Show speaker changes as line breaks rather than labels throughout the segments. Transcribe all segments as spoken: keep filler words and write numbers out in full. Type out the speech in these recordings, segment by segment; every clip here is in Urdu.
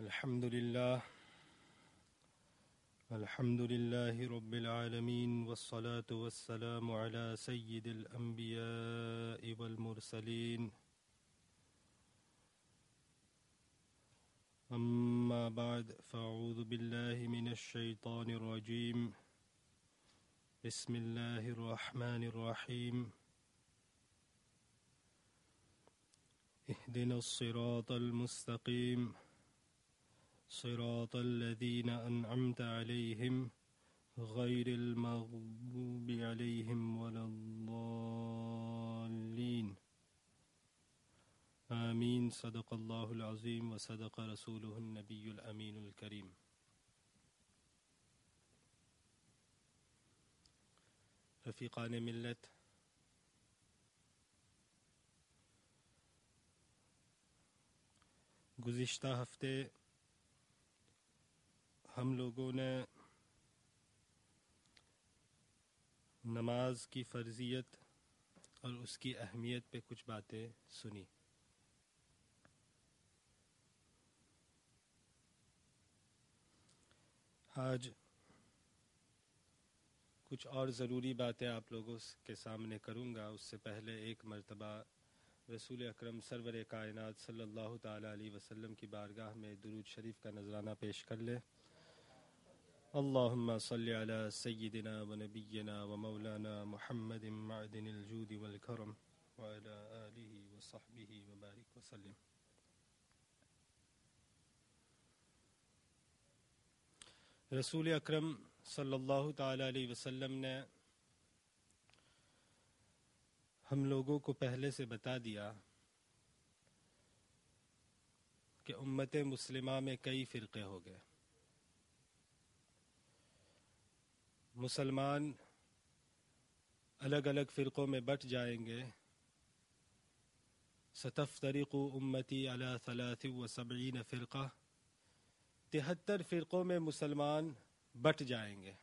الحمد لله الحمد لله رب العالمين والصلاة والسلام على سيد الأنبياء والمرسلين أما بعد فأعوذ بالله من الشيطان الرجيم بسم الله الرحمن الرحيم اهدنا الصراط المستقيم صراط الذين أنعمت عليهم غير المغضوب عليهم ولا الضالين آمين صدق الله العظيم وصدق رسوله النبي الأمين الكريم. رفیقان ملت، گزشتہ ہفتے ہم لوگوں نے نماز کی فرضیت اور اس کی اہمیت پہ کچھ باتیں سنی. آج کچھ اور ضروری باتیں آپ لوگوں کے سامنے کروں گا. اس سے پہلے ایک مرتبہ رسول اکرم سرور کائنات صلی اللہ تعالی علیہ وسلم کی بارگاہ میں درود شریف کا نذرانہ پیش کر لیں. اللہم صلی علی سیدنا و نبینا و مولانا محمد معدن الجود والکرم وعلی آلہ و صحبہ وبارک وسلم. رسول اکرم صلی اللہ تعالی علیہ وسلم نے ہم لوگوں کو پہلے سے بتا دیا کہ امت مسلمہ میں کئی فرقے ہو گئے. مسلمان الگ الگ فرقوں میں بٹ جائیں گے. ستفترق امتی علی ثلاث و سبعین فرقہ، تہتر فرقوں میں مسلمان بٹ جائیں گے.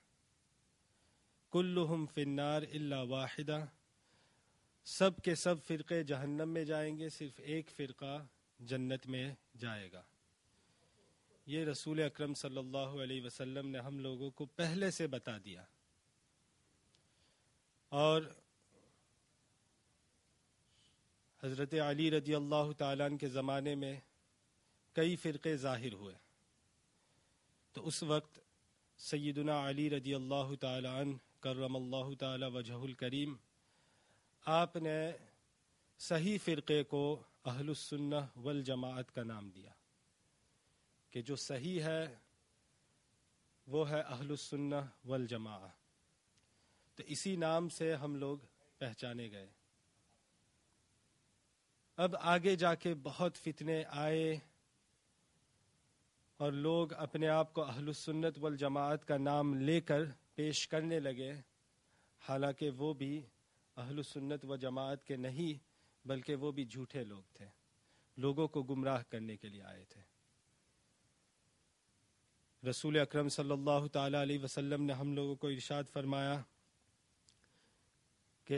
کلہم فی النار الا واحدہ، سب کے سب فرقے جہنم میں جائیں گے، صرف ایک فرقہ جنت میں جائے گا. یہ رسول اکرم صلی اللہ علیہ وسلم نے ہم لوگوں کو پہلے سے بتا دیا. اور حضرت علی رضی اللہ تعالیٰ عنہ کے زمانے میں کئی فرقے ظاہر ہوئے، تو اس وقت سیدنا علی رضی اللہ تعالیٰ عنہ کرم اللہ تعالی وجہہ الکریم، آپ نے صحیح فرقے کو اہل السنہ والجماعت کا نام دیا کہ جو صحیح ہے وہ ہے اہل السنہ والجماعہ. تو اسی نام سے ہم لوگ پہچانے گئے. اب آگے جا کے بہت فتنے آئے اور لوگ اپنے آپ کو اہل السنت والجماعت کا نام لے کر پیش کرنے لگے، حالانکہ وہ بھی اہل السنت و جماعت کے نہیں بلکہ وہ بھی جھوٹے لوگ تھے، لوگوں کو گمراہ کرنے کے لیے آئے تھے. رسول اکرم صلی اللہ تعالی علیہ وسلم نے ہم لوگوں کو ارشاد فرمایا کہ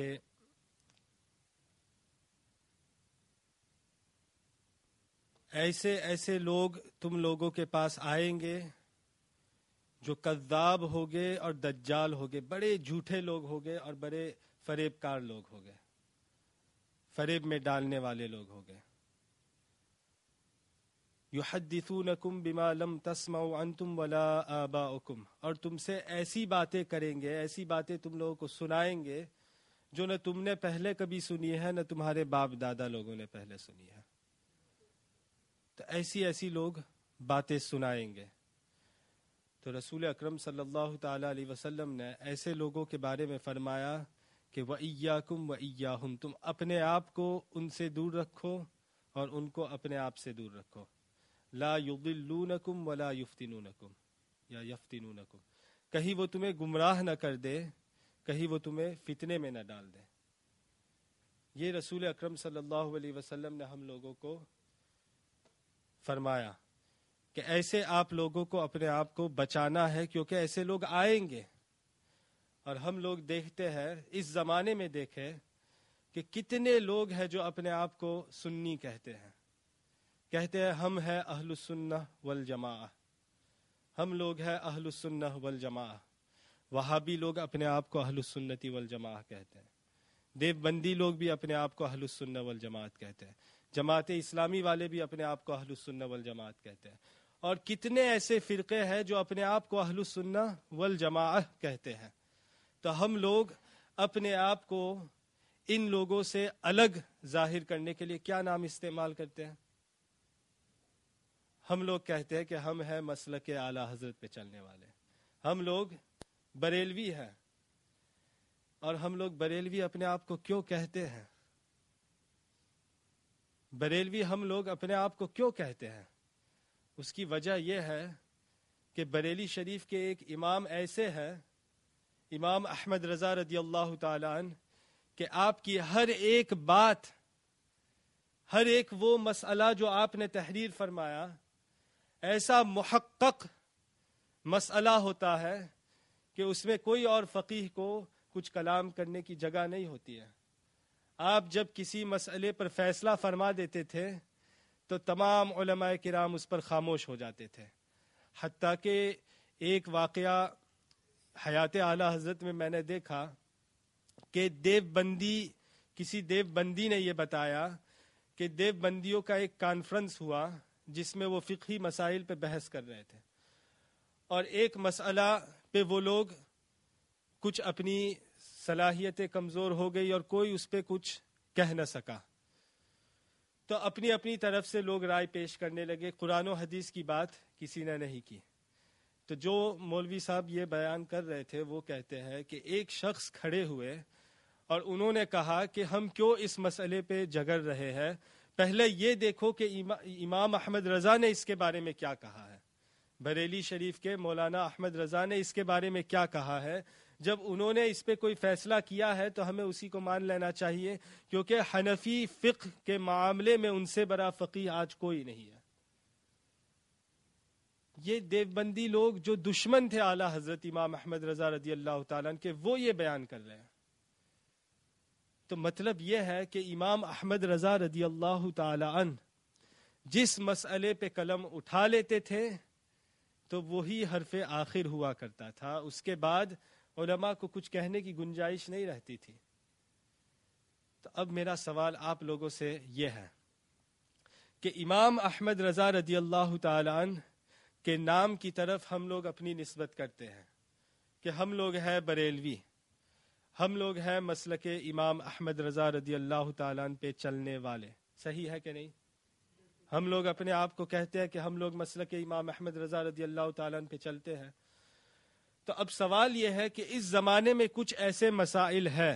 ایسے ایسے لوگ تم لوگوں کے پاس آئیں گے جو کذاب ہوگے اور دجال ہوگے، بڑے جھوٹے لوگ ہوگے اور بڑے فریب کار لوگ ہوگے، فریب میں ڈالنے والے لوگ ہوگے. یحدثونکم بما لم تسمعوا انتم ولا آباؤکم، اور تم سے ایسی باتیں کریں گے، ایسی باتیں تم لوگوں کو سنائیں گے جو نہ تم نے پہلے کبھی سنی ہے نہ تمہارے باپ دادا لوگوں نے پہلے سنی ہے. تو ایسی ایسی لوگ باتیں سنائیں گے. تو رسول اکرم صلی اللہ تعالی علیہ وسلم نے ایسے لوگوں کے بارے میں فرمایا کہ وَإِيَّاكُمْ وَإِيَّاهُمْ، تم اپنے آپ کو ان سے دور رکھو اور ان کو اپنے آپ سے دور رکھو. لا يضلونکم ولا یفتنونکم یا یفتنونکم، کہیں وہ تمہیں گمراہ نہ کر دے، کہیں وہ تمہیں فتنے میں نہ ڈال دے. یہ رسول اکرم صلی اللہ علیہ وسلم نے ہم لوگوں کو فرمایا کہ ایسے آپ لوگوں کو اپنے آپ کو بچانا ہے، کیونکہ ایسے لوگ آئیں گے. اور ہم لوگ دیکھتے ہیں اس زمانے میں دیکھیں کہ کتنے لوگ ہیں جو اپنے آپ کو سنی کہتے ہیں، کہتے ہیں ہم ہیں اہل السنہ والجماعہ، ہم لوگ ہیں اہل السنہ والجماعہ۔ وہابی لوگ اپنے آپ کو اہل السنتی والجماعہ کہتے ہیں، دیوبندی لوگ بھی اپنے آپ کو اہل السنہ والجماعت کہتے ہیں، جماعت اسلامی والے بھی اپنے آپ کو اہل السنہ والجماعت کہتے ہیں، اور کتنے ایسے فرقے ہیں جو اپنے آپ کو اہل السنہ والجماعہ کہتے ہیں۔ تو ہم لوگ اپنے آپ کو ان لوگوں سے الگ ظاہر کرنے کے لیے کیا نام استعمال کرتے ہیں؟ ہم لوگ کہتے ہیں کہ ہم ہیں مسلک اعلیٰ حضرت پہ چلنے والے، ہم لوگ بریلوی ہیں۔ اور ہم لوگ بریلوی اپنے آپ کو کیوں کہتے ہیں؟ بریلوی ہم لوگ اپنے آپ کو کیوں کہتے ہیں؟ اس کی وجہ یہ ہے کہ بریلی شریف کے ایک امام ایسے ہیں، امام احمد رضا رضی اللہ تعالی عنہ، کہ آپ کی ہر ایک بات، ہر ایک وہ مسئلہ جو آپ نے تحریر فرمایا، ایسا محقق مسئلہ ہوتا ہے کہ اس میں کوئی اور فقیہ کو کچھ کلام کرنے کی جگہ نہیں ہوتی ہے۔ آپ جب کسی مسئلے پر فیصلہ فرما دیتے تھے تو تمام علماء کرام اس پر خاموش ہو جاتے تھے، حتیٰ کہ ایک واقعہ حیات اعلیٰ حضرت میں میں نے دیکھا کہ دیوبندی کسی دیوبندی نے یہ بتایا کہ دیوبندیوں کا ایک کانفرنس ہوا جس میں وہ فقہی مسائل پہ بحث کر رہے تھے، اور ایک مسئلہ پہ وہ لوگ کچھ اپنی صلاحیتیں کمزور ہو گئی اور کوئی اس پہ کچھ کہہ نہ سکا، تو اپنی اپنی طرف سے لوگ رائے پیش کرنے لگے، قرآن و حدیث کی بات کسی نے نہیں کی۔ تو جو مولوی صاحب یہ بیان کر رہے تھے وہ کہتے ہیں کہ ایک شخص کھڑے ہوئے اور انہوں نے کہا کہ ہم کیوں اس مسئلے پہ جھگڑ رہے ہیں، پہلے یہ دیکھو کہ امام احمد رضا نے اس کے بارے میں کیا کہا ہے، بریلی شریف کے مولانا احمد رضا نے اس کے بارے میں کیا کہا ہے۔ جب انہوں نے اس پہ کوئی فیصلہ کیا ہے تو ہمیں اسی کو مان لینا چاہیے، کیونکہ حنفی فقہ کے معاملے میں ان سے بڑا فقیہ آج کوئی نہیں ہے۔ یہ دیوبندی لوگ جو دشمن تھے اعلیٰ حضرت امام احمد رضا رضی اللہ تعالیٰ عنہ کے، وہ یہ بیان کر رہے ہیں۔ تو مطلب یہ ہے کہ امام احمد رضا رضی اللہ تعالی عنہ جس مسئلے پہ قلم اٹھا لیتے تھے تو وہی حرف آخر ہوا کرتا تھا، اس کے بعد علماء کو کچھ کہنے کی گنجائش نہیں رہتی تھی۔ تو اب میرا سوال آپ لوگوں سے یہ ہے کہ امام احمد رضا رضی اللہ تعالی عنہ کے نام کی طرف ہم لوگ اپنی نسبت کرتے ہیں کہ ہم لوگ ہیں بریلوی، ہم لوگ ہیں مسلک امام احمد رضا رضی اللہ تعالیٰ عنہ پہ چلنے والے، صحیح ہے کہ نہیں؟ ہم لوگ اپنے آپ کو کہتے ہیں کہ ہم لوگ مسلک امام احمد رضا رضی اللہ تعالیٰ عنہ پہ چلتے ہیں۔ تو اب سوال یہ ہے کہ اس زمانے میں کچھ ایسے مسائل ہیں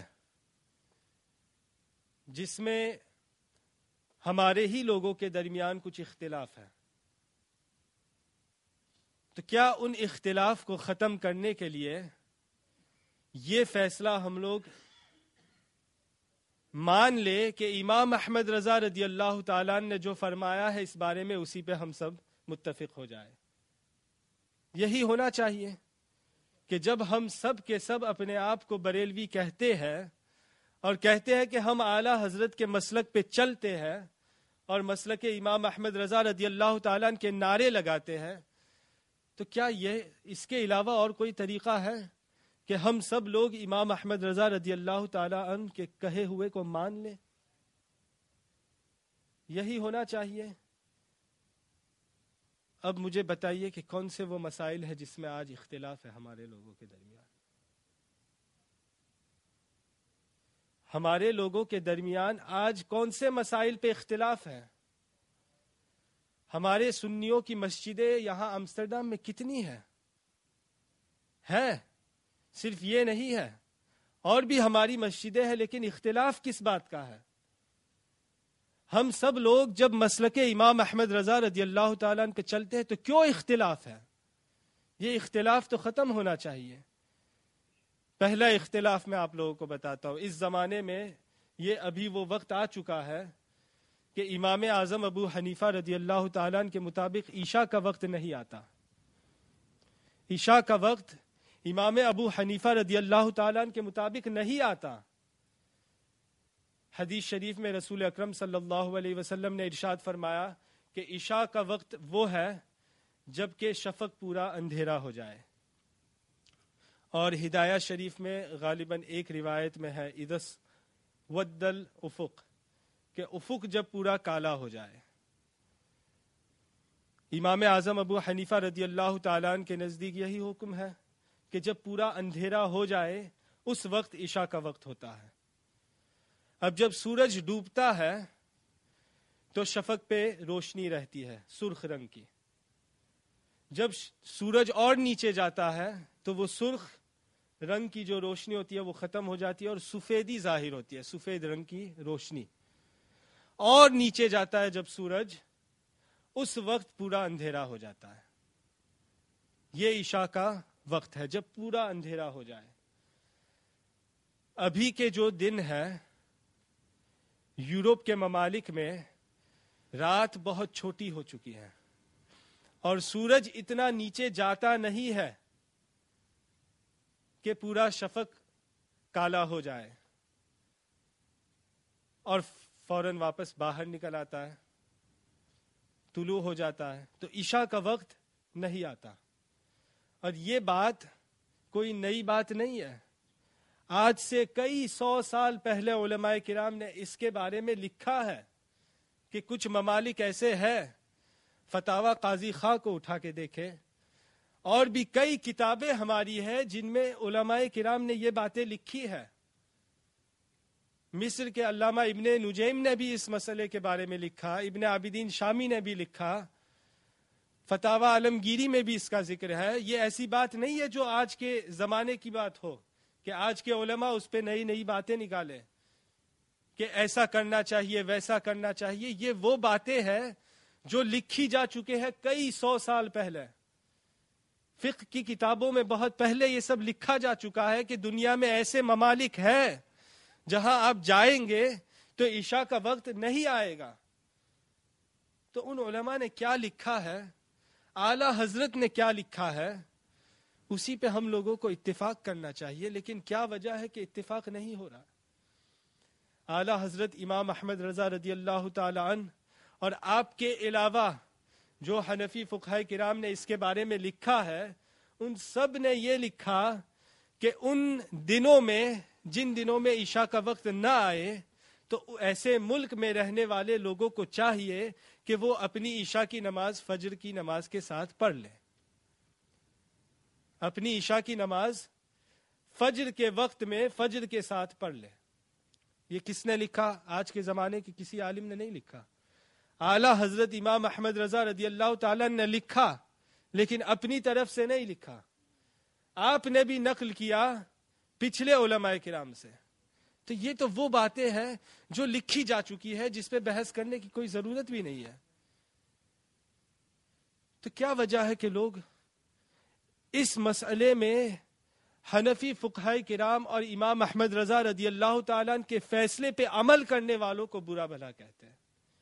جس میں ہمارے ہی لوگوں کے درمیان کچھ اختلاف ہے، تو کیا ان اختلاف کو ختم کرنے کے لیے یہ فیصلہ ہم لوگ مان لے کہ امام احمد رضا رضی اللہ تعالیٰ نے جو فرمایا ہے اس بارے میں اسی پہ ہم سب متفق ہو جائے؟ یہی ہونا چاہیے کہ جب ہم سب کے سب اپنے آپ کو بریلوی کہتے ہیں اور کہتے ہیں کہ ہم اعلیٰ حضرت کے مسلک پہ چلتے ہیں اور مسلک امام احمد رضا رضی اللہ تعالیٰ کے نعرے لگاتے ہیں، تو کیا یہ اس کے علاوہ اور کوئی طریقہ ہے کہ ہم سب لوگ امام احمد رضا رضی اللہ تعالی عنہ کے کہے ہوئے کو مان لیں؟ یہی ہونا چاہیے۔ اب مجھے بتائیے کہ کون سے وہ مسائل ہیں جس میں آج اختلاف ہے ہمارے لوگوں کے درمیان؟ ہمارے لوگوں کے درمیان آج کون سے مسائل پہ اختلاف ہے؟ ہمارے سنیوں کی مسجدیں یہاں امسٹرڈم میں کتنی ہیں؟ ہے صرف یہ نہیں ہے، اور بھی ہماری مسجدیں ہیں، لیکن اختلاف کس بات کا ہے؟ ہم سب لوگ جب مسلک امام احمد رضا رضی اللہ تعالیٰ عنہ پہ چلتے ہیں تو کیوں اختلاف ہے؟ یہ اختلاف تو ختم ہونا چاہیے۔ پہلا اختلاف میں آپ لوگوں کو بتاتا ہوں، اس زمانے میں یہ ابھی وہ وقت آ چکا ہے کہ امام اعظم ابو حنیفہ رضی اللہ تعالیٰ عنہ کے مطابق عشاء کا وقت نہیں آتا۔ عشاء کا وقت امام ابو حنیفہ رضی اللہ تعالیٰ عنہ کے مطابق نہیں آتا۔ حدیث شریف میں رسول اکرم صلی اللہ علیہ وسلم نے ارشاد فرمایا کہ عشاء کا وقت وہ ہے جب کہ شفق پورا اندھیرا ہو جائے. اور ہدایہ شریف میں غالباً ایک روایت میں ہے اذا ود الافق، کہ افق جب پورا کالا ہو جائے. امام اعظم ابو حنیفہ رضی اللہ تعالیٰ عنہ کے نزدیک یہی حکم ہے کہ جب پورا اندھیرا ہو جائے اس وقت عشاء کا وقت ہوتا ہے. اب جب سورج ڈوبتا ہے تو شفق پہ روشنی رہتی ہے سرخ رنگ کی. جب سورج اور نیچے جاتا ہے تو وہ سرخ رنگ کی جو روشنی ہوتی ہے وہ ختم ہو جاتی ہے اور سفیدی ظاہر ہوتی ہے، سفید رنگ کی روشنی. اور نیچے جاتا ہے جب سورج، اس وقت پورا اندھیرا ہو جاتا ہے. یہ عشاء کا وقت ہے جب پورا اندھیرا ہو جائے. ابھی کے جو دن ہے یورپ کے ممالک میں رات بہت چھوٹی ہو چکی ہے اور سورج اتنا نیچے جاتا نہیں ہے کہ پورا شفق کالا ہو جائے اور فوراً واپس باہر نکل آتا ہے، طلوع ہو جاتا ہے. تو عشاء کا وقت نہیں آتا. اور یہ بات کوئی نئی بات نہیں ہے. آج سے کئی سو سال پہلے علماء کرام نے اس کے بارے میں لکھا ہے کہ کچھ ممالک ایسے ہیں، فتاوی قاضی خاں کو اٹھا کے دیکھے، اور بھی کئی کتابیں ہماری ہیں جن میں علماء کرام نے یہ باتیں لکھی ہے. مصر کے علامہ ابن نجیم نے بھی اس مسئلے کے بارے میں لکھا، ابن عابدین شامی نے بھی لکھا، فتاوی عالمگیری میں بھی اس کا ذکر ہے. یہ ایسی بات نہیں ہے جو آج کے زمانے کی بات ہو کہ آج کے علماء اس پہ نئی نئی باتیں نکالیں کہ ایسا کرنا چاہیے ویسا کرنا چاہیے. یہ وہ باتیں ہیں جو لکھی جا چکے ہیں کئی سو سال پہلے. فقہ کی کتابوں میں بہت پہلے یہ سب لکھا جا چکا ہے کہ دنیا میں ایسے ممالک ہیں جہاں آپ جائیں گے تو عشاء کا وقت نہیں آئے گا. تو ان علماء نے کیا لکھا ہے، اعلی حضرت نے کیا لکھا ہے، اسی پہ ہم لوگوں کو اتفاق کرنا چاہیے. لیکن کیا وجہ ہے کہ اتفاق نہیں ہو رہا؟ اعلی حضرت امام احمد رضا رضی اللہ تعالی عنہ اور آپ کے علاوہ جو حنفی فقہاء کرام نے اس کے بارے میں لکھا ہے، ان سب نے یہ لکھا کہ ان دنوں میں، جن دنوں میں عشاء کا وقت نہ آئے، تو ایسے ملک میں رہنے والے لوگوں کو چاہیے کہ وہ اپنی عشاء کی نماز فجر کی نماز کے ساتھ پڑھ لیں. اپنی عشاء کی نماز فجر کے وقت میں فجر کے ساتھ پڑھ لیں. یہ کس نے لکھا؟ آج کے زمانے کے کسی عالم نے نہیں لکھا. اعلی حضرت امام احمد رضا رضی اللہ تعالیٰ نے لکھا، لیکن اپنی طرف سے نہیں لکھا. آپ نے بھی نقل کیا پچھلے علماء کرام سے. تو یہ تو وہ باتیں ہیں جو لکھی جا چکی ہے، جس پہ بحث کرنے کی کوئی ضرورت بھی نہیں ہے. تو کیا وجہ ہے کہ لوگ اس مسئلے میں حنفی فقہاء کرام اور امام احمد رضا رضی اللہ تعالیٰ عنہ کے فیصلے پہ عمل کرنے والوں کو برا بھلا کہتے ہیں؟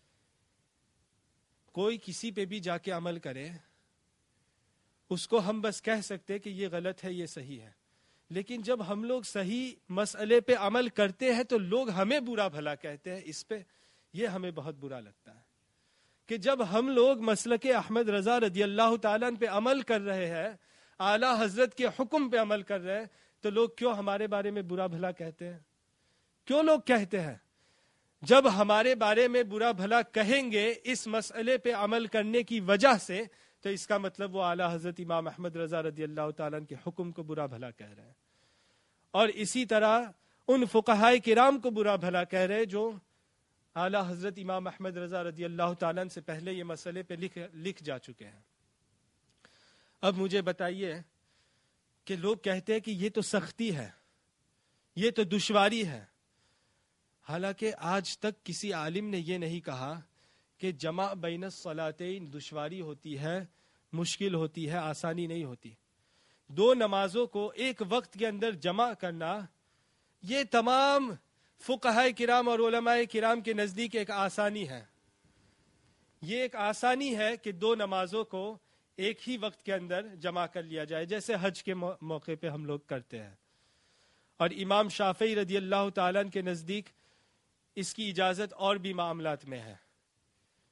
کوئی کسی پہ بھی جا کے عمل کرے، اس کو ہم بس کہہ سکتے کہ یہ غلط ہے یہ صحیح ہے. لیکن جب ہم لوگ صحیح مسئلے پہ عمل کرتے ہیں تو لوگ ہمیں برا بھلا کہتے ہیں. اس پہ یہ ہمیں بہت برا لگتا ہے کہ جب ہم لوگ مسلک احمد رضا رضی اللہ تعالیٰ عنہ پہ عمل کر رہے ہیں، اعلی حضرت کے حکم پہ عمل کر رہے ہیں، تو لوگ کیوں ہمارے بارے میں برا بھلا کہتے ہیں؟ کیوں لوگ کہتے ہیں؟ جب ہمارے بارے میں برا بھلا کہیں گے اس مسئلے پہ عمل کرنے کی وجہ سے، تو اس کا مطلب وہ اعلی حضرت امام احمد رضا رضی اللہ تعالیٰ عنہ کے حکم کو برا بھلا کہہ رہے ہیں. اور اسی طرح ان فقہاء کرام کو برا بھلا کہہ رہے جو اعلی حضرت امام احمد رضا رضی اللہ تعالیٰ عنہ سے پہلے یہ مسئلے پہ لکھ لکھ جا چکے ہیں. اب مجھے بتائیے کہ لوگ کہتے ہیں کہ یہ تو سختی ہے، یہ تو دشواری ہے. حالانکہ آج تک کسی عالم نے یہ نہیں کہا کہ جمع بین الصلاتین دشواری ہوتی ہے، مشکل ہوتی ہے، آسانی نہیں ہوتی. دو نمازوں کو ایک وقت کے اندر جمع کرنا یہ تمام فقہاء کرام اور علماء کرام کے نزدیک ایک آسانی ہے. یہ ایک آسانی ہے کہ دو نمازوں کو ایک ہی وقت کے اندر جمع کر لیا جائے، جیسے حج کے موقع پہ ہم لوگ کرتے ہیں. اور امام شافعی رضی اللہ تعالیٰ عنہ کے نزدیک اس کی اجازت اور بھی معاملات میں ہے.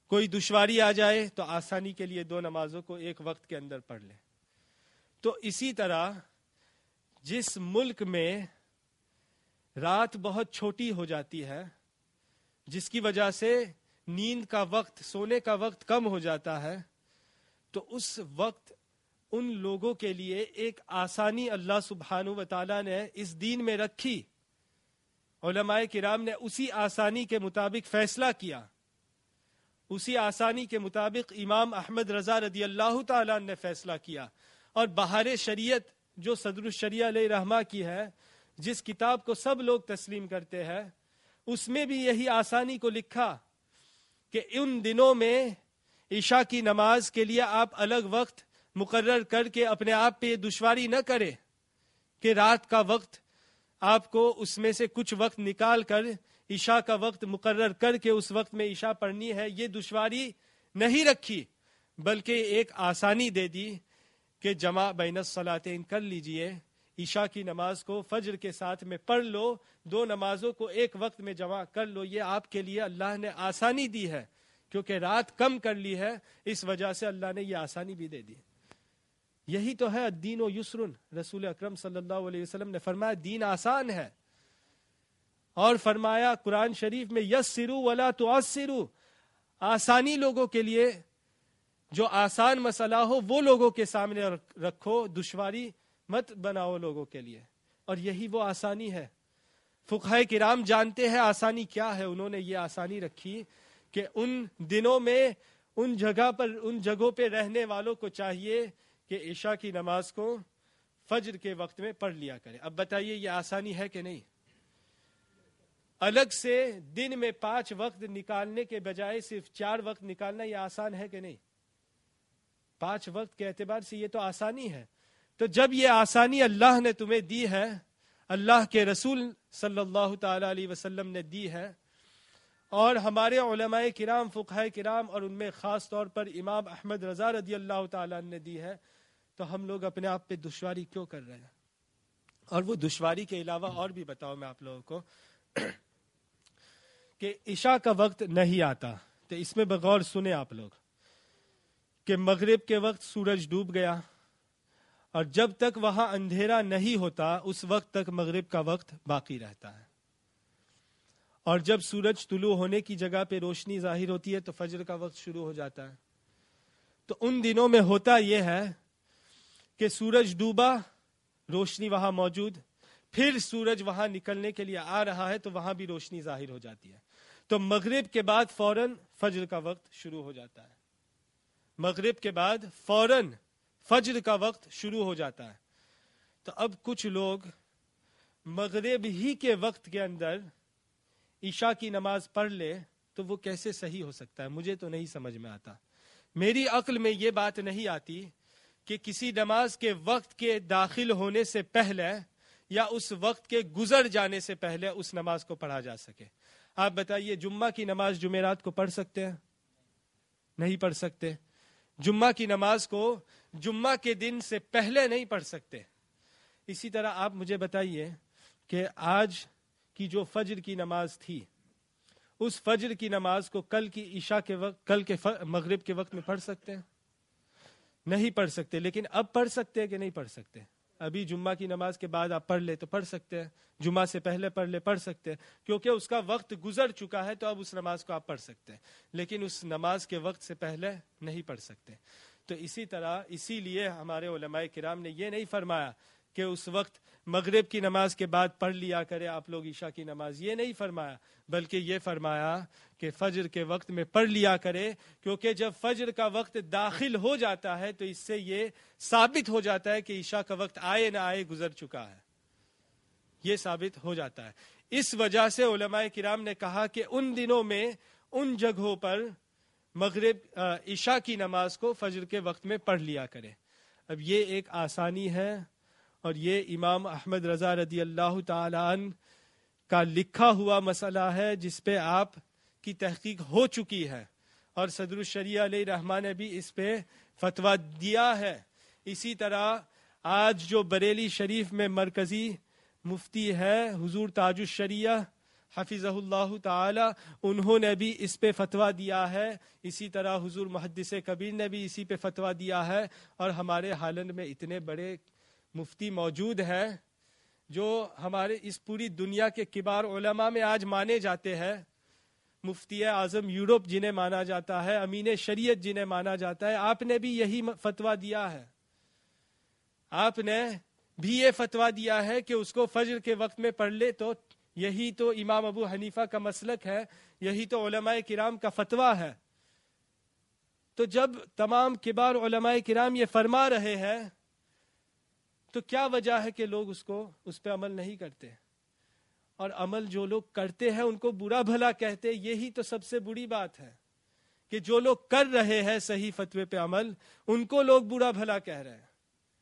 کوئی دشواری آ جائے تو آسانی کے لیے دو نمازوں کو ایک وقت کے اندر پڑھ لیں. تو اسی طرح جس ملک میں رات بہت چھوٹی ہو جاتی ہے، جس کی وجہ سے نیند کا وقت، سونے کا وقت کم ہو جاتا ہے، تو اس وقت ان لوگوں کے لیے ایک آسانی اللہ سبحانہ و تعالیٰ نے اس دین میں رکھی. علماء کرام نے اسی آسانی کے مطابق فیصلہ کیا. اسی آسانی کے مطابق امام احمد رضا رضی اللہ تعالیٰ نے فیصلہ کیا. اور بہار شریعت جو صدر الشریعہ علیہ رحمہ کی ہے، جس کتاب کو سب لوگ تسلیم کرتے ہیں، اس میں بھی یہی آسانی کو لکھا کہ ان دنوں میں عشاء کی نماز کے لیے آپ الگ وقت مقرر کر کے اپنے آپ پہ یہ دشواری نہ کرے کہ رات کا وقت آپ کو اس میں سے کچھ وقت نکال کر عشاء کا وقت مقرر کر کے اس وقت میں عشاء پڑھنی ہے. یہ دشواری نہیں رکھی، بلکہ ایک آسانی دے دی کہ جمع بین الصلاتین کر لیجئے. عشاء کی نماز کو فجر کے ساتھ میں پڑھ لو، دو نمازوں کو ایک وقت میں جمع کر لو. یہ آپ کے لیے اللہ نے آسانی دی ہے، کیونکہ رات کم کر لی ہے، اس وجہ سے اللہ نے یہ آسانی بھی دے دی. یہی تو ہے الدین و یسرن. رسول اکرم صلی اللہ علیہ وسلم نے فرمایا دین آسان ہے، اور فرمایا قرآن شریف میں یسروا ولا تعسروا، آسانی لوگوں کے لیے، جو آسان مسئلہ ہو وہ لوگوں کے سامنے رکھو، دشواری مت بناؤ لوگوں کے لیے. اور یہی وہ آسانی ہے. فقہاء کرام جانتے ہیں آسانی کیا ہے. انہوں نے یہ آسانی رکھی کہ ان دنوں میں ان جگہ پر ان جگہوں پہ رہنے والوں کو چاہیے کہ عشاء کی نماز کو فجر کے وقت میں پڑھ لیا کرے. اب بتائیے یہ آسانی ہے کہ نہیں؟ الگ سے دن میں پانچ وقت نکالنے کے بجائے صرف چار وقت نکالنا یہ آسان ہے کہ نہیں؟ پانچ وقت کے اعتبار سے یہ تو آسانی ہے. تو جب یہ آسانی اللہ نے تمہیں دی ہے، اللہ کے رسول صلی اللہ تعالی علیہ وسلم نے دی ہے، اور ہمارے علماء کرام، فقہاء کرام، اور ان میں خاص طور پر امام احمد رضا رضی اللہ تعالیٰ نے دی ہے، تو ہم لوگ اپنے آپ پہ دشواری کیوں کر رہے ہیں؟ اور وہ دشواری کے علاوہ اور بھی بتاؤ میں آپ لوگوں کو کہ عشاء کا وقت نہیں آتا. تو اس میں بغور سنیں آپ لوگ کہ مغرب کے وقت سورج ڈوب گیا، اور جب تک وہاں اندھیرا نہیں ہوتا اس وقت تک مغرب کا وقت باقی رہتا ہے. اور جب سورج طلوع ہونے کی جگہ پہ روشنی ظاہر ہوتی ہے تو فجر کا وقت شروع ہو جاتا ہے. تو ان دنوں میں ہوتا یہ ہے کہ سورج ڈوبا، روشنی وہاں موجود، پھر سورج وہاں نکلنے کے لیے آ رہا ہے تو وہاں بھی روشنی ظاہر ہو جاتی ہے. تو مغرب کے بعد فوراً فجر کا وقت شروع ہو جاتا ہے. مغرب کے بعد فوراً فجر کا وقت شروع ہو جاتا ہے. تو اب کچھ لوگ مغرب ہی کے وقت کے اندر عشاء کی نماز پڑھ لے تو وہ کیسے صحیح ہو سکتا ہے؟ مجھے تو نہیں سمجھ میں آتا. میری عقل میں یہ بات نہیں آتی کہ کسی نماز کے وقت کے داخل ہونے سے پہلے یا اس وقت کے گزر جانے سے پہلے اس نماز کو پڑھا جا سکے. آپ بتائیے جمعہ کی نماز جمعرات کو پڑھ سکتے ہیں؟ نہیں پڑھ سکتے. جمعہ کی نماز کو جمعہ کے دن سے پہلے نہیں پڑھ سکتے. اسی طرح آپ مجھے بتائیے کہ آج کی جو فجر کی نماز تھی، اس فجر کی نماز کو کل کی عشاء کے وقت، کل کے مغرب کے وقت میں پڑھ سکتے ہیں؟ نہیں پڑھ سکتے. لیکن اب پڑھ سکتے ہیں کہ نہیں پڑھ سکتے؟ ابھی جمعہ کی نماز کے بعد آپ پڑھ لے تو پڑھ سکتے ہیں، جمعہ سے پہلے پڑھ لے پڑھ سکتے ہیں، کیونکہ اس کا وقت گزر چکا ہے. تو اب اس نماز کو آپ پڑھ سکتے ہیں، لیکن اس نماز کے وقت سے پہلے نہیں پڑھ سکتے. تو اسی طرح اسی لیے ہمارے علماء کرام نے یہ نہیں فرمایا کہ اس وقت مغرب کی نماز کے بعد پڑھ لیا کرے آپ لوگ عشاء کی نماز، یہ نہیں فرمایا، بلکہ یہ فرمایا کہ فجر کے وقت میں پڑھ لیا کرے. کیونکہ جب فجر کا وقت داخل ہو جاتا ہے تو اس سے یہ ثابت ہو جاتا ہے کہ عشاء کا وقت آئے نہ آئے گزر چکا ہے. یہ ثابت ہو جاتا ہے. اس وجہ سے علماء کرام نے کہا کہ ان دنوں میں ان جگہوں پر مغرب عشاء کی نماز کو فجر کے وقت میں پڑھ لیا کرے. اب یہ ایک آسانی ہے، اور یہ امام احمد رضا رضی اللہ تعالی عنہ کا لکھا ہوا مسئلہ ہے جس پہ آپ کی تحقیق ہو چکی ہے، اور صدر الشریعہ علیہ رحمہ نے بھی اس پہ فتویٰ دیا ہے. اسی طرح آج جو بریلی شریف میں مرکزی مفتی ہے حضور تاج الشریعہ हफिज़हुल्लाहु ताला, उन्होंने भी इस पे फतवा दिया है। इसी तरह हुजूर मुहद्दिस कबीर ने भी इसी पे फतवा दिया है। और हमारे हालंद में इतने बड़े मुफ्ती मौजूद हैं जो हमारे इस पूरी दुनिया के किबार उलमा में आज माने जाते हैं। मुफ्ती आज़म यूरोप जिन्हें माना जाता है, अमीन शरीयत जिन्हें माना जाता है, आपने भी यही फतवा दिया है। आपने भी ये फतवा दिया है कि उसको फजर के वक्त में पढ़ ले, तो यही तो इमाम अबू हनीफा का मसलक है, यही तो उलमाए किराम का फतवा है। तो जब तमाम किबार उलमाए किराम ये फरमा रहे हैं, तो क्या वजह है कि लोग उसको उस पर अमल नहीं करते? और अमल जो लोग करते हैं उनको बुरा भला कहते, यही तो सबसे बुरी बात है कि जो लोग कर रहे हैं सही फतवे पे अमल, उनको लोग बुरा भला कह रहे हैं।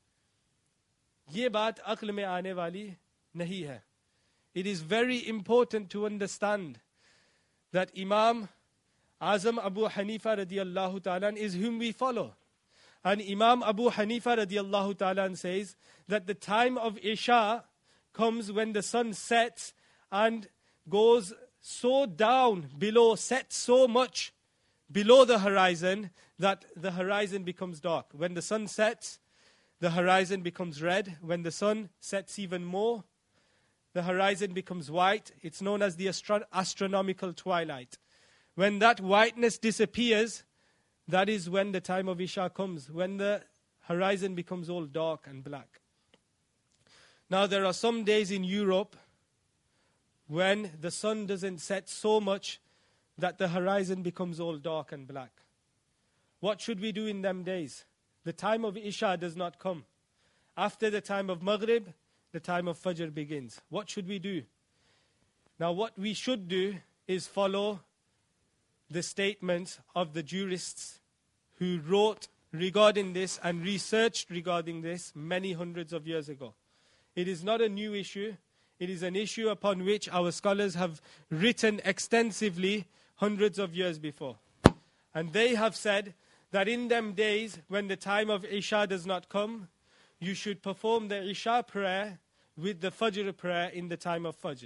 ये बात अक्ल में आने वाली नहीं है। It is very important to understand that Imam Azam Abu Hanifa radiyallahu ta'ala is whom we follow. And Imam Abu Hanifa radiyallahu ta'ala says that the time of Isha comes when the sun sets and goes so down below, sets so much below the horizon that the horizon becomes dark. When the sun sets, the horizon becomes red. When the sun sets even more, the horizon becomes white. It's known as the astro- astronomical twilight. When that whiteness disappears, that is when the time of Isha comes, when the horizon becomes all dark and black. Now there are some days in Europe when the sun doesn't set so much that the horizon becomes all dark and black. What should we do in them days? The time of Isha does not come. After the time of Maghrib, the time of Fajr begins. What should we do? Now what we should do is follow the statements of the jurists who wrote regarding this and researched regarding this many hundreds of years ago. It is not a new issue. It is an issue upon which our scholars have written extensively hundreds of years before. And they have said that in them days when the time of Isha does not come, you should perform the Isha prayer with the Fajr prayer in the time of Fajr.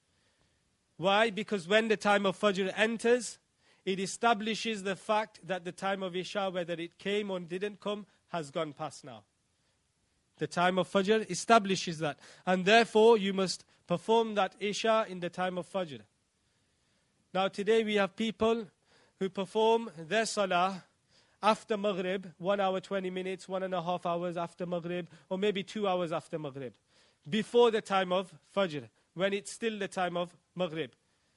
Why? Because when the time of Fajr enters, it establishes the fact that the time of Isha, whether it came or didn't come, has gone past now. The time of Fajr establishes that. And therefore, you must perform that Isha in the time of Fajr. Now today we have people who perform their Salah after Maghrib, one hour, twenty minutes, one and a half hours after Maghrib, or maybe two hours after Maghrib, before the time of Fajr, when it's still the time of Maghrib.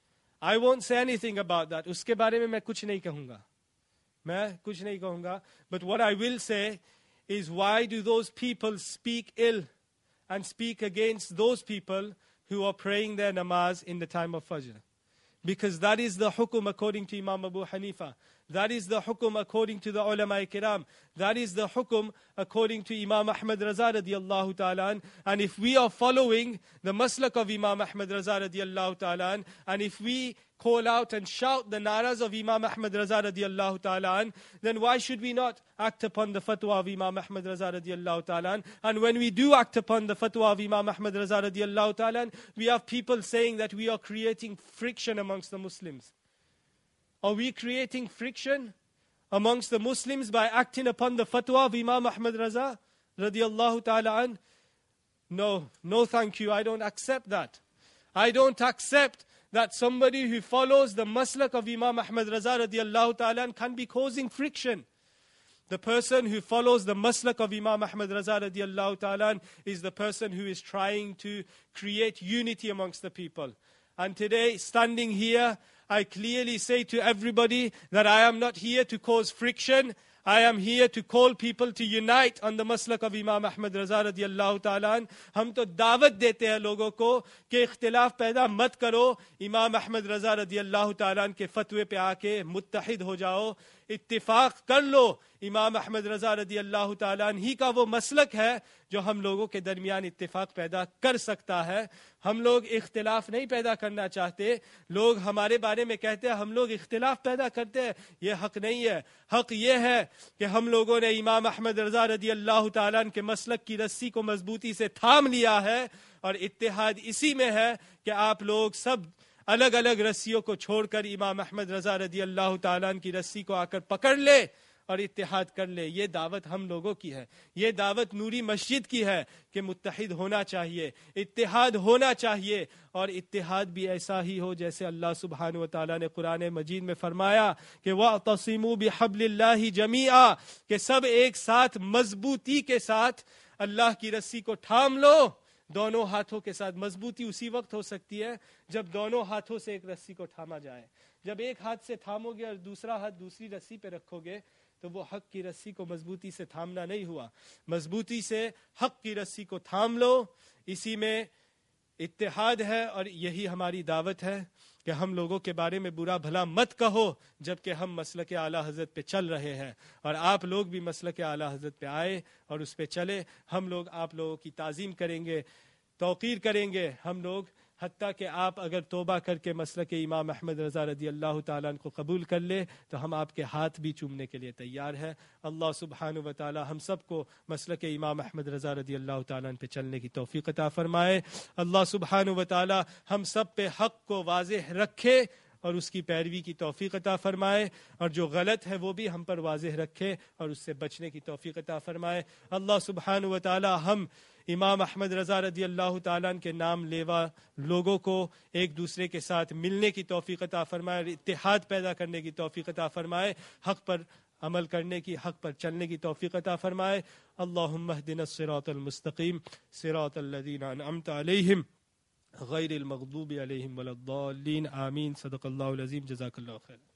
I won't say anything about that. Uske बारे में मैं कुछ नहीं कहूँगा. मैं कुछ नहीं कहूँगा. But what I will say is, why do those people speak ill and speak against those people who are praying their namaz in the time of Fajr? Because that is the hukum according to Imam Abu Hanifa. That is the hukum according to the ulama kiram. That is the hukum according to Imam Ahmad Raza radiyallahu ta'ala. And if we are following the maslak of Imam Ahmad Raza radiyallahu ta'ala, and if we call out and shout the naras of Imam Ahmad Raza radiyallahu ta'ala, then why should we not act upon the fatwa of Imam Ahmad Raza radiyallahu ta'ala? And when we do act upon the fatwa of Imam Ahmad Raza radiyallahu ta'ala, we have people saying that we are creating friction amongst the Muslims. Are we creating friction amongst the Muslims by acting upon the fatwa of Imam Ahmad Raza radiyallahu ta'ala an? No, no thank you, I don't accept that. I don't accept that somebody who follows the maslak of Imam Ahmad Raza radiyallahu ta'ala an can be causing friction. The person who follows the maslak of Imam Ahmad Raza radiyallahu ta'ala an is the person who is trying to create unity amongst the people. And today, standing here, I clearly say to everybody that I am not here to cause friction. I am here to call people to unite on the maslak of Imam Ahmad Raza radiyallahu ta'ala. हम तो दावत देते हैं लोगों को कि इख्तिलाफ पैदा मत करो, इमाम अहमद रज़ा रदियल्लाहु ताला के फतवे पे आके मुत्तहिद हो जाओ, इत्तिफाक कर लो. इमाम अहमद रज़ा रदियल्लाहु ताला ही का वो मसलक है जो हम लोगों के दरमियान इत्तिफाक पैदा कर सकता है. हम लोग इख्तिलाफ नहीं पैदा करना चाहते. लोग हमारे बारे में कहते हैं हम लोग इख्तिलाफ पैदा करते हैं. ये हक नहीं है. हक ये है कि हम लोगों ने इमाम अहमद रज़ा रदियल्लाहु ताला के मसलक की रस्सी को मजबूती से थाम लिया है और इत्तिहाद इसी में है कि आप लोग सब الگ الگ رسیوں کو چھوڑ کر امام احمد رضا رضی اللہ تعالیٰ عنہ کی رسی کو آ کر پکڑ لے اور اتحاد کر لے. یہ دعوت ہم لوگوں کی ہے, یہ دعوت نوری مسجد کی ہے کہ متحد ہونا چاہیے, اتحاد ہونا چاہیے, اور اتحاد بھی ایسا ہی ہو جیسے اللہ سبحانہ و تعالیٰ نے قرآن مجید میں فرمایا کہ وَاعْتَصِمُوا بِحَبْلِ اللَّهِ جَمِيعًا, کہ سب ایک ساتھ مضبوطی کے ساتھ اللہ کی رسی کو تھام لو. دونوں ہاتھوں کے ساتھ. مضبوطی اسی وقت ہو سکتی ہے جب دونوں ہاتھوں سے ایک رسی کو تھاما جائے. جب ایک ہاتھ سے تھامو گے اور دوسرا ہاتھ دوسری رسی پہ رکھو گے تو وہ حق کی رسی کو مضبوطی سے تھامنا نہیں ہوا. مضبوطی سے حق کی رسی کو تھام لو. اسی میں اتحاد ہے, اور یہی ہماری دعوت ہے کہ ہم لوگوں کے بارے میں برا بھلا مت کہو جبکہ ہم مسلک اعلیٰ حضرت پہ چل رہے ہیں, اور آپ لوگ بھی مسلک اعلیٰ حضرت پہ آئے اور اس پہ چلے. ہم لوگ آپ لوگوں کی تعظیم کریں گے, توقیر کریں گے. ہم لوگ حتیٰ کہ آپ اگر توبہ کر کے مسلک امام احمد رضا رضی اللہ تعالیٰ عنہ کو قبول کر لے تو ہم آپ کے ہاتھ بھی چومنے کے لیے تیار ہیں. اللہ سبحانہ و تعالی ہم سب کو مسلک امام احمد رضا رضی اللہ تعالیٰ عنہ پہ چلنے کی توفیق عطا فرمائے. اللہ سبحانہ و تعالی ہم سب پہ حق کو واضح رکھے اور اس کی پیروی کی توفیق عطا فرمائے, اور جو غلط ہے وہ بھی ہم پر واضح رکھے اور اس سے بچنے کی توفیق عطا فرمائے. اللہ سبحانہ و تعالی ہم امام احمد رضا رضی اللہ تعالیٰ عنہ کے نام لیوا لوگوں کو ایک دوسرے کے ساتھ ملنے کی توفیق عطا فرمائے, اتحاد پیدا کرنے کی توفیق عطا فرمائے, حق پر عمل کرنے کی, حق پر چلنے کی توفیق عطا فرمائے. اللہم اہدنا الصراط المستقیم صراط الذین انعمت علیہم غیر المغضوب علیہم ولا الضالین. آمین. صدق اللہ العظیم. جزاک اللہ خیر.